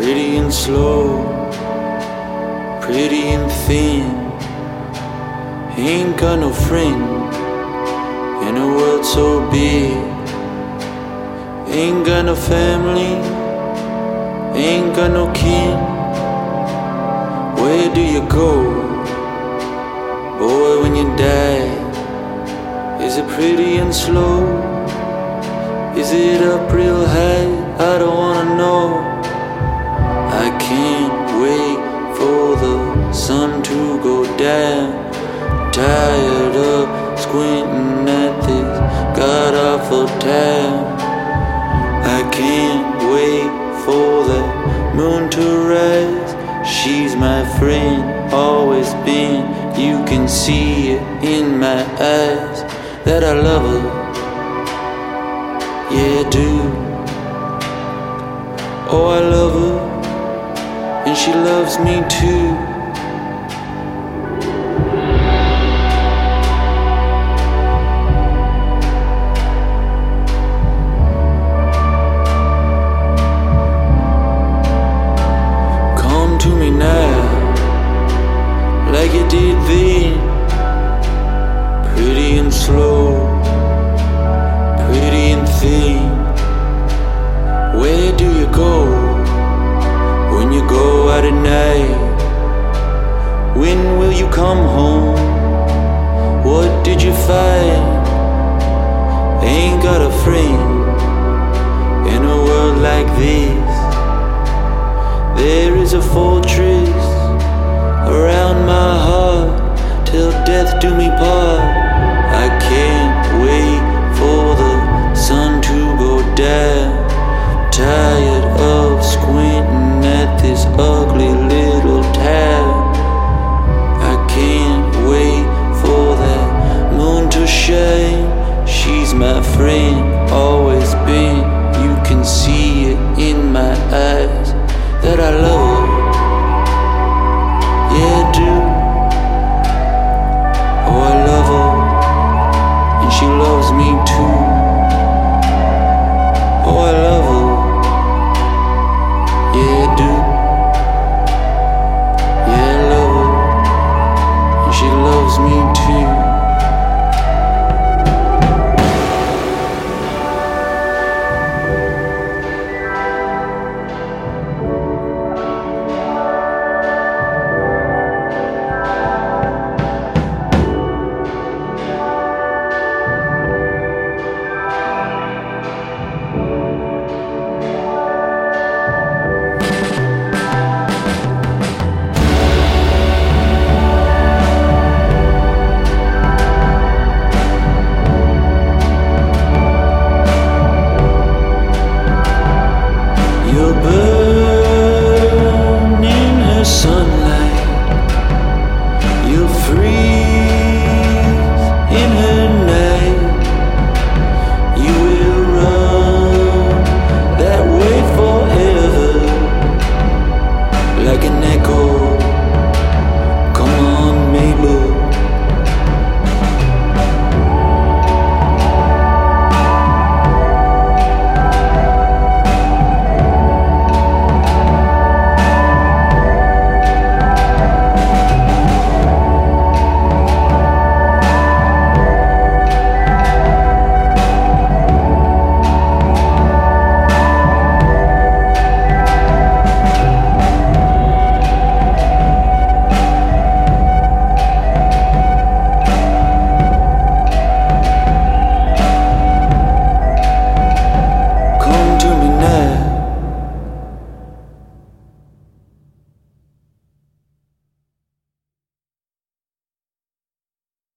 Pretty and slow, pretty and thin. Ain't got no friend in a world so big. Ain't got no family, ain't got no kin. Where do you go, boy, when you die? Is it pretty and slow? Is it up real high? I don't wanna know. I can't wait for the sun to go down. Tired of squinting at this god-awful town. I can't wait for the moon to rise. She's my friend, always been. You can see it in my eyes that I love her. Yeah, I do. Oh, I love her, and she loves me too. Come to me now, like you did then. Pretty and slow, pretty and thin. Where do you go when you go out at night? When will you come home? What did you find? Ain't got a friend in a world like this. There is a fortress around my heart till death do me part. I can't wait for the sun to go down. Tired of squinting at this ugly